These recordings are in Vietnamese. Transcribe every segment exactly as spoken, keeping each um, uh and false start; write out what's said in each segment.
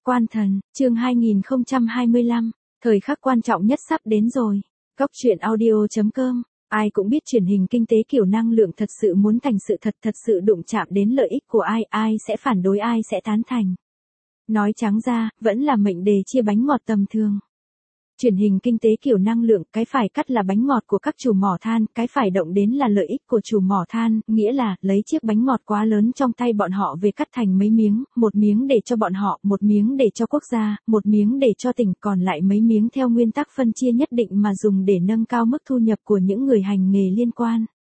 Quan Thần, chương hai nghìn không trăm hai mươi lăm, thời khắc quan trọng nhất sắp đến rồi. Góc truyện audio chấm com, ai cũng biết truyền hình kinh tế kiểu năng lượng thật sự muốn thành sự thật, thật sự đụng chạm đến lợi ích của ai, ai sẽ phản đối, ai sẽ tán thành. Nói trắng ra, vẫn là mệnh đề chia bánh ngọt tầm thường. Truyền hình kinh tế kiểu năng lượng, cái phải cắt là bánh ngọt của các chủ mỏ than, cái phải động đến là lợi ích của chủ mỏ than, nghĩa là lấy chiếc bánh ngọt quá lớn trong tay bọn họ về cắt thành mấy miếng, một miếng để cho bọn họ, một miếng để cho quốc gia, một miếng để cho tỉnh, còn lại mấy miếng theo nguyên tắc phân chia nhất định mà dùng để nâng cao mức thu nhập của những người hành nghề liên quan.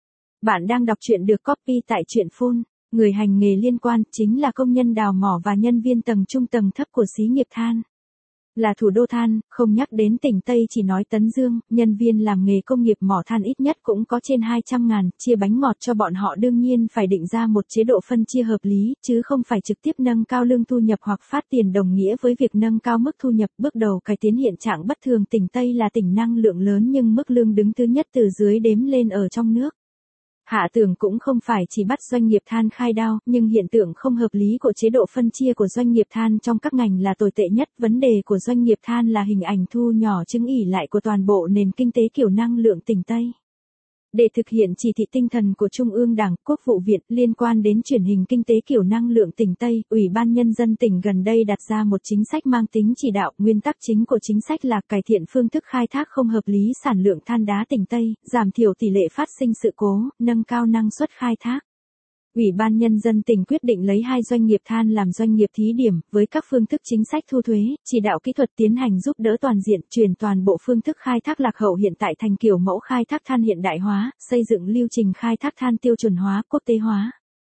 Bạn đang đọc truyện được copy tại truyện phun. Người hành nghề liên quan chính là công nhân đào mỏ và nhân viên tầng trung tầng thấp của xí nghiệp than. Là thủ đô than, không nhắc đến tỉnh Tây chỉ nói Tấn Dương, nhân viên làm nghề công nghiệp mỏ than ít nhất cũng có trên hai trăm ngàn, chia bánh ngọt cho bọn họ đương nhiên phải định ra một chế độ phân chia hợp lý, chứ không phải trực tiếp nâng cao lương thu nhập hoặc phát tiền đồng nghĩa với việc nâng cao mức thu nhập. Bước đầu cải tiến hiện trạng bất thường, tỉnh Tây là tỉnh năng lượng lớn nhưng mức lương đứng thứ nhất từ dưới đếm lên ở trong nước. Hạ Tường cũng không phải chỉ bắt doanh nghiệp than khai đao, nhưng hiện tượng không hợp lý của chế độ phân chia của doanh nghiệp than trong các ngành là tồi tệ nhất. Vấn đề của doanh nghiệp than là hình ảnh thu nhỏ chứng ỷ lại của toàn bộ nền kinh tế kiểu năng lượng tỉnh Tây. Để thực hiện chỉ thị tinh thần của Trung ương Đảng, Quốc vụ viện liên quan đến truyền hình kinh tế kiểu năng lượng tỉnh Tây, Ủy ban Nhân dân tỉnh gần đây đặt ra một chính sách mang tính chỉ đạo. Nguyên tắc chính của chính sách là cải thiện phương thức khai thác không hợp lý sản lượng than đá tỉnh Tây, giảm thiểu tỷ lệ phát sinh sự cố, nâng cao năng suất khai thác. Ủy ban Nhân dân tỉnh quyết định lấy hai doanh nghiệp than làm doanh nghiệp thí điểm, với các phương thức chính sách thu thuế, chỉ đạo kỹ thuật tiến hành giúp đỡ toàn diện, chuyển toàn bộ phương thức khai thác lạc hậu hiện tại thành kiểu mẫu khai thác than hiện đại hóa, xây dựng lưu trình khai thác than tiêu chuẩn hóa, quốc tế hóa.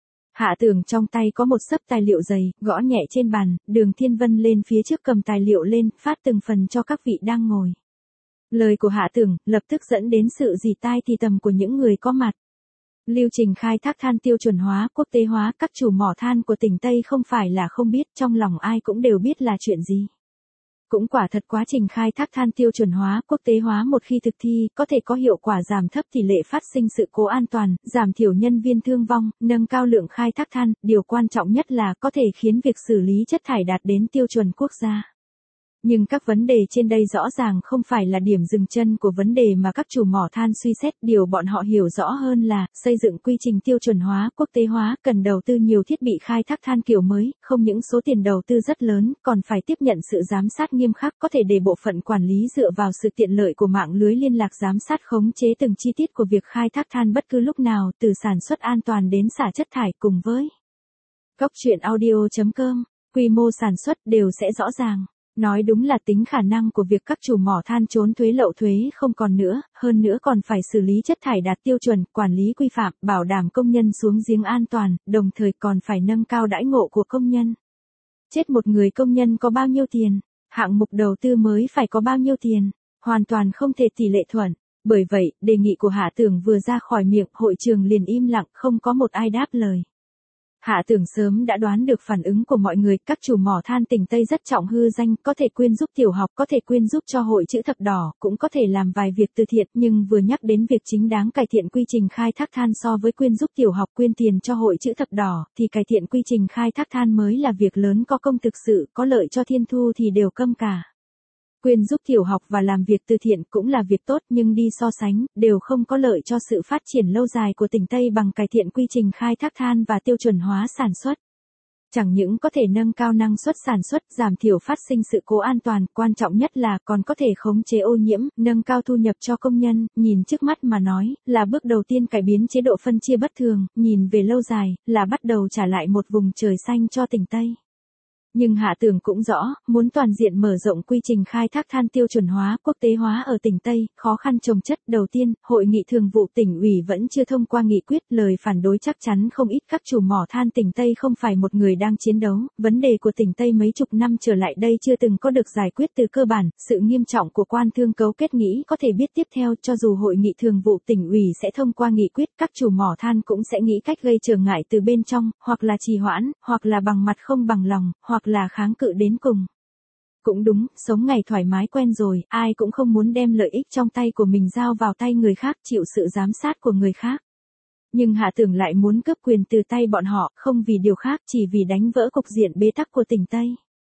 Hạ Tường trong tay có một xấp tài liệu dày, gõ nhẹ trên bàn, Đường Thiên Vân lên phía trước cầm tài liệu lên, phát từng phần cho các vị đang ngồi. Lời của Hạ Tường lập tức dẫn đến sự rì tai thì tầm của những người có mặt. Lưu trình khai thác than tiêu chuẩn hóa, quốc tế hóa, các chủ mỏ than của tỉnh Tây không phải là không biết, trong lòng ai cũng đều biết là chuyện gì. Cũng quả thật quá trình khai thác than tiêu chuẩn hóa, quốc tế hóa một khi thực thi, có thể có hiệu quả giảm thấp tỷ lệ phát sinh sự cố an toàn, giảm thiểu nhân viên thương vong, nâng cao lượng khai thác than, điều quan trọng nhất là có thể khiến việc xử lý chất thải đạt đến tiêu chuẩn quốc gia. Nhưng các vấn đề trên đây rõ ràng không phải là điểm dừng chân của vấn đề mà các chủ mỏ than suy xét, điều bọn họ hiểu rõ hơn là, xây dựng quy trình tiêu chuẩn hóa, quốc tế hóa, cần đầu tư nhiều thiết bị khai thác than kiểu mới, không những số tiền đầu tư rất lớn, còn phải tiếp nhận sự giám sát nghiêm khắc, có thể để bộ phận quản lý dựa vào sự tiện lợi của mạng lưới liên lạc giám sát khống chế từng chi tiết của việc khai thác than bất cứ lúc nào, từ sản xuất an toàn đến xả chất thải. Cùng với góc truyện audio chấm com, quy mô sản xuất đều sẽ rõ ràng. Nói đúng là tính khả năng của việc các chủ mỏ than trốn thuế lậu thuế không còn nữa, hơn nữa còn phải xử lý chất thải đạt tiêu chuẩn, quản lý quy phạm, bảo đảm công nhân xuống giếng an toàn, đồng thời còn phải nâng cao đãi ngộ của công nhân. Chết một người công nhân có bao nhiêu tiền? Hạng mục đầu tư mới phải có bao nhiêu tiền? Hoàn toàn không thể tỷ lệ thuận. Bởi vậy, đề nghị của Hạ Tường vừa ra khỏi miệng, hội trường liền im lặng, không có một ai đáp lời. Hạ Tường sớm đã đoán được phản ứng của mọi người, các chủ mỏ than tỉnh Tây rất trọng hư danh, có thể quyên giúp tiểu học, có thể quyên giúp cho hội chữ thập đỏ, cũng có thể làm vài việc từ thiện, nhưng vừa nhắc đến việc chính đáng cải thiện quy trình khai thác than so với quyên giúp tiểu học, quyên tiền cho hội chữ thập đỏ, thì cải thiện quy trình khai thác than mới là việc lớn, có công thực sự, có lợi cho thiên thu thì đều câm cả. Quyên giúp tiểu học và làm việc từ thiện cũng là việc tốt, nhưng đi so sánh, đều không có lợi cho sự phát triển lâu dài của tỉnh Tây bằng cải thiện quy trình khai thác than và tiêu chuẩn hóa sản xuất. Chẳng những có thể nâng cao năng suất sản xuất, giảm thiểu phát sinh sự cố an toàn, quan trọng nhất là còn có thể khống chế ô nhiễm, nâng cao thu nhập cho công nhân, nhìn trước mắt mà nói, là bước đầu tiên cải biến chế độ phân chia bất thường, nhìn về lâu dài, là bắt đầu trả lại một vùng trời xanh cho tỉnh Tây. Nhưng Hạ Tường cũng rõ, muốn toàn diện mở rộng quy trình khai thác than tiêu chuẩn hóa, quốc tế hóa ở tỉnh Tây, khó khăn chồng chất. Đầu tiên, Hội nghị Thường vụ tỉnh ủy vẫn chưa thông qua nghị quyết, lời phản đối chắc chắn không ít. Các chủ mỏ than tỉnh Tây không phải một người đang chiến đấu, vấn đề của tỉnh Tây mấy chục năm trở lại đây chưa từng có được giải quyết từ cơ bản, sự nghiêm trọng của quan thương cấu kết nghĩ có thể biết tiếp theo, cho dù Hội nghị Thường vụ tỉnh ủy sẽ thông qua nghị quyết, các chủ mỏ than cũng sẽ nghĩ cách gây trở ngại từ bên trong, hoặc là trì hoãn, hoặc là bằng mặt không bằng lòng, hoặc là kháng cự đến cùng. Cũng đúng, sống ngày thoải mái quen rồi, ai cũng không muốn đem lợi ích trong tay của mình giao vào tay người khác, chịu sự giám sát của người khác. Nhưng Hạ Tường lại muốn cướp quyền từ tay bọn họ, không vì điều khác, chỉ vì đánh vỡ cục diện bế tắc của tỉnh Tây.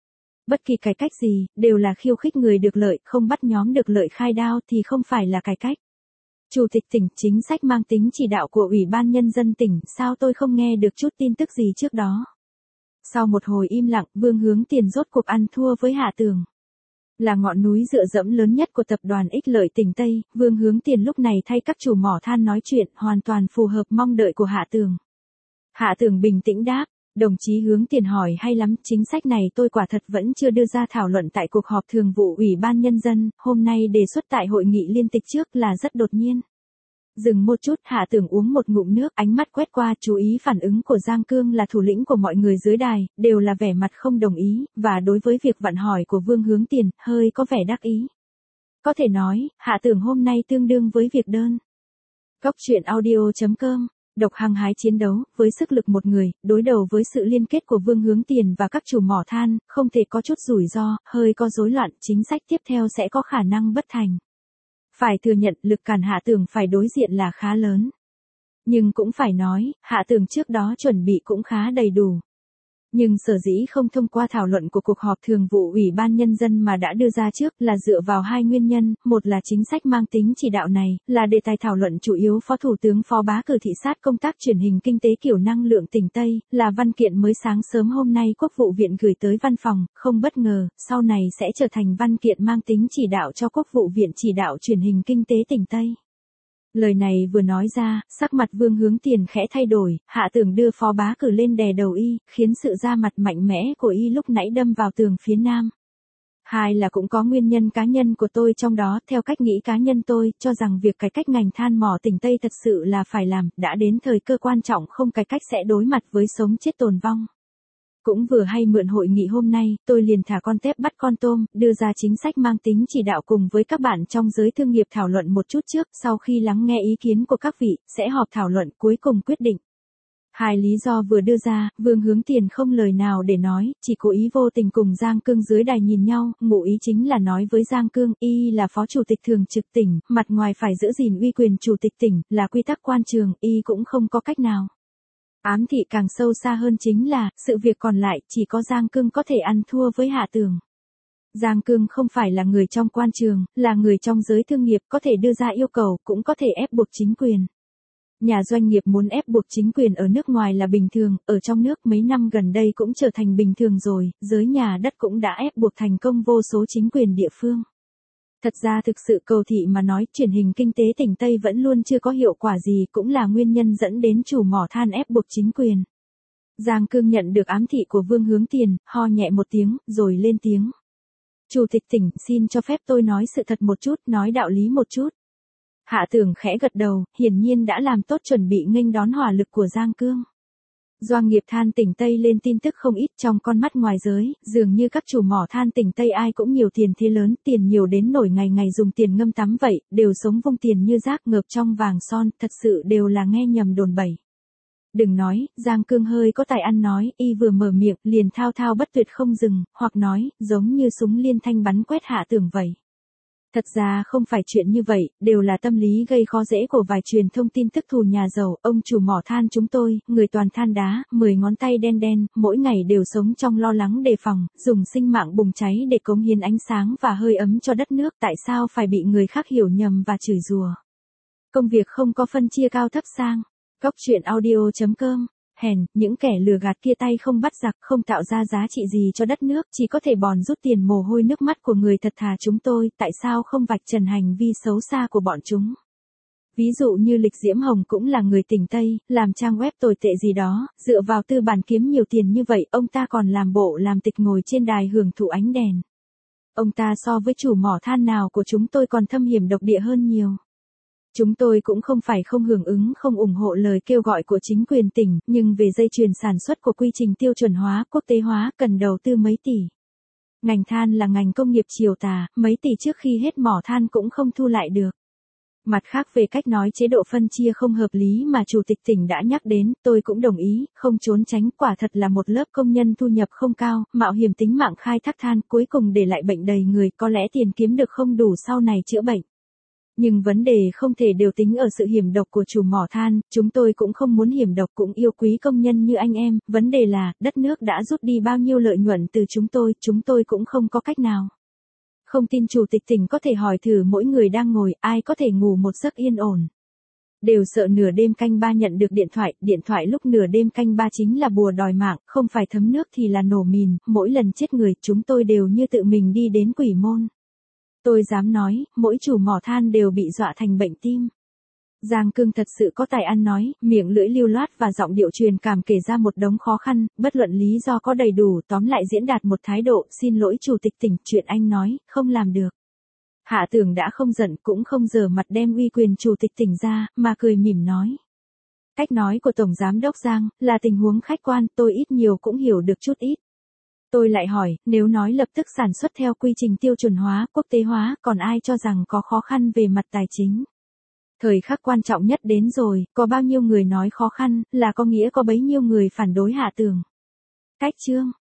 Bất kỳ cải cách gì, đều là khiêu khích người được lợi, không bắt nhóm được lợi khai đao thì không phải là cải cách. Chủ tịch tỉnh, chính sách mang tính chỉ đạo của Ủy ban Nhân dân tỉnh, sao tôi không nghe được chút tin tức gì trước đó. Sau một hồi im lặng, Vương Hướng Tiền rốt cuộc ăn thua với Hạ Tường. Là ngọn núi dựa dẫm lớn nhất của tập đoàn Ích Lợi tỉnh Tây, Vương Hướng Tiền lúc này thay các chủ mỏ than nói chuyện, hoàn toàn phù hợp mong đợi của Hạ Tường. Hạ Tường bình tĩnh đáp, đồng chí Hướng Tiền hỏi hay lắm, chính sách này tôi quả thật vẫn chưa đưa ra thảo luận tại cuộc họp thường vụ Ủy ban Nhân dân, hôm nay đề xuất tại hội nghị liên tịch trước là rất đột nhiên. Dừng một chút, Hạ Tường uống một ngụm nước, ánh mắt quét qua, chú ý phản ứng của Giang Cương là thủ lĩnh của mọi người dưới đài, đều là vẻ mặt không đồng ý, và đối với việc vặn hỏi của Vương Hướng Tiền, hơi có vẻ đắc ý. Có thể nói, Hạ Tường hôm nay tương đương với việc đơn. Góc truyện audio chấm com, độc hăng hái chiến đấu, với sức lực một người, đối đầu với sự liên kết của Vương Hướng Tiền và các chủ mỏ than, không thể có chút rủi ro, hơi có rối loạn, chính sách tiếp theo sẽ có khả năng bất thành. Phải thừa nhận lực cản Hạ Tường phải đối diện là khá lớn. Nhưng cũng phải nói, Hạ Tường trước đó chuẩn bị cũng khá đầy đủ. Nhưng sở dĩ không thông qua thảo luận của cuộc họp thường vụ Ủy ban Nhân dân mà đã đưa ra trước là dựa vào hai nguyên nhân, một là chính sách mang tính chỉ đạo này, là đề tài thảo luận chủ yếu Phó Thủ tướng Phó Bá Cử thị sát công tác truyền hình kinh tế kiểu năng lượng tỉnh Tây, là văn kiện mới sáng sớm hôm nay Quốc vụ viện gửi tới văn phòng, không bất ngờ, sau này sẽ trở thành văn kiện mang tính chỉ đạo cho Quốc vụ viện chỉ đạo truyền hình kinh tế tỉnh Tây. Lời này vừa nói ra, sắc mặt Vương Hướng Tiền khẽ thay đổi, Hạ Tường đưa Phó Bá Cử lên đè đầu y, khiến sự ra mặt mạnh mẽ của y lúc nãy đâm vào tường phía nam. Hai là cũng có nguyên nhân cá nhân của tôi trong đó, theo cách nghĩ cá nhân tôi, cho rằng việc cải cách ngành than mỏ tỉnh Tây thật sự là phải làm, đã đến thời cơ quan trọng không cải cách sẽ đối mặt với sống chết tồn vong. Cũng vừa hay mượn hội nghị hôm nay, tôi liền thả con tép bắt con tôm, đưa ra chính sách mang tính chỉ đạo cùng với các bạn trong giới thương nghiệp thảo luận một chút trước, sau khi lắng nghe ý kiến của các vị, sẽ họp thảo luận cuối cùng quyết định. Hai lý do vừa đưa ra, Vương Hướng Tiền không lời nào để nói, chỉ cố ý vô tình cùng Giang Cương dưới đài nhìn nhau, ngụ ý chính là nói với Giang Cương, y là phó chủ tịch thường trực tỉnh, mặt ngoài phải giữ gìn uy quyền chủ tịch tỉnh, là quy tắc quan trường, y cũng không có cách nào. Ám thị càng sâu xa hơn chính là, sự việc còn lại, chỉ có Giang Cương có thể ăn thua với Hạ Tường. Giang Cương không phải là người trong quan trường, là người trong giới thương nghiệp, có thể đưa ra yêu cầu, cũng có thể ép buộc chính quyền. Nhà doanh nghiệp muốn ép buộc chính quyền ở nước ngoài là bình thường, ở trong nước mấy năm gần đây cũng trở thành bình thường rồi, giới nhà đất cũng đã ép buộc thành công vô số chính quyền địa phương. Thật ra thực sự cầu thị mà nói, truyền hình kinh tế tỉnh Tây vẫn luôn chưa có hiệu quả gì, cũng là nguyên nhân dẫn đến chủ mỏ than ép buộc chính quyền. Giang Cương nhận được ám thị của Vương Hướng Tiền, ho nhẹ một tiếng, rồi lên tiếng. Chủ tịch tỉnh, xin cho phép tôi nói sự thật một chút, nói đạo lý một chút. Hạ Tường khẽ gật đầu, hiển nhiên đã làm tốt chuẩn bị nghênh đón hỏa lực của Giang Cương. Doanh nghiệp than tỉnh Tây lên tin tức không ít trong con mắt ngoài giới, dường như các chủ mỏ than tỉnh Tây ai cũng nhiều tiền thế lớn, tiền nhiều đến nổi ngày ngày dùng tiền ngâm tắm vậy, đều sống vung tiền như rác ngợp trong vàng son, thật sự đều là nghe nhầm đồn bẩy. Đừng nói, Giang Cương hơi có tài ăn nói, y vừa mở miệng, liền thao thao bất tuyệt không dừng, hoặc nói, giống như súng liên thanh bắn quét Hạ Tường vậy. Thật ra không phải chuyện như vậy, đều là tâm lý gây khó dễ của vài truyền thông tin tức thù nhà giàu, ông chủ mỏ than chúng tôi, người toàn than đá, mười ngón tay đen đen, mỗi ngày đều sống trong lo lắng đề phòng, dùng sinh mạng bùng cháy để cống hiến ánh sáng và hơi ấm cho đất nước, tại sao phải bị người khác hiểu nhầm và chửi rủa. Công việc không có phân chia cao thấp sang. Góc truyện audio chấm com. Hèn, những kẻ lừa gạt kia tay không bắt giặc, không tạo ra giá trị gì cho đất nước, chỉ có thể bòn rút tiền mồ hôi nước mắt của người thật thà chúng tôi, tại sao không vạch trần hành vi xấu xa của bọn chúng. Ví dụ như Lịch Diễm Hồng cũng là người tỉnh Tây, làm trang web tồi tệ gì đó, dựa vào tư bản kiếm nhiều tiền như vậy, ông ta còn làm bộ làm tịch ngồi trên đài hưởng thụ ánh đèn. Ông ta so với chủ mỏ than nào của chúng tôi còn thâm hiểm độc địa hơn nhiều. Chúng tôi cũng không phải không hưởng ứng không ủng hộ lời kêu gọi của chính quyền tỉnh, nhưng về dây chuyền sản xuất của quy trình tiêu chuẩn hóa, quốc tế hóa, cần đầu tư mấy tỷ. Ngành than là ngành công nghiệp chiều tà, mấy tỷ trước khi hết mỏ than cũng không thu lại được. Mặt khác về cách nói chế độ phân chia không hợp lý mà Chủ tịch tỉnh đã nhắc đến, tôi cũng đồng ý, không trốn tránh, quả thật là một lớp công nhân thu nhập không cao, mạo hiểm tính mạng khai thác than, cuối cùng để lại bệnh đầy người, có lẽ tiền kiếm được không đủ sau này chữa bệnh. Nhưng vấn đề không thể đều tính ở sự hiểm độc của chủ mỏ than, chúng tôi cũng không muốn hiểm độc cũng yêu quý công nhân như anh em, vấn đề là, đất nước đã rút đi bao nhiêu lợi nhuận từ chúng tôi, chúng tôi cũng không có cách nào. Không tin chủ tịch tỉnh có thể hỏi thử mỗi người đang ngồi, ai có thể ngủ một giấc yên ổn. Đều sợ nửa đêm canh ba nhận được điện thoại, điện thoại lúc nửa đêm canh ba chính là bùa đòi mạng, không phải thấm nước thì là nổ mìn, mỗi lần chết người chúng tôi đều như tự mình đi đến quỷ môn. Tôi dám nói, mỗi chủ mỏ than đều bị dọa thành bệnh tim. Giang Cương thật sự có tài ăn nói, miệng lưỡi lưu loát và giọng điệu truyền cảm kể ra một đống khó khăn, bất luận lý do có đầy đủ, tóm lại diễn đạt một thái độ, xin lỗi chủ tịch tỉnh, chuyện anh nói, không làm được. Hạ Tưởng đã không giận cũng không giở mặt đem uy quyền chủ tịch tỉnh ra, mà cười mỉm nói. Cách nói của Tổng Giám đốc Giang, là tình huống khách quan, tôi ít nhiều cũng hiểu được chút ít. Tôi lại hỏi, nếu nói lập tức sản xuất theo quy trình tiêu chuẩn hóa, quốc tế hóa, còn ai cho rằng có khó khăn về mặt tài chính? Thời khắc quan trọng nhất đến rồi, có bao nhiêu người nói khó khăn, là có nghĩa có bấy nhiêu người phản đối Hạ Tưởng. Cách chương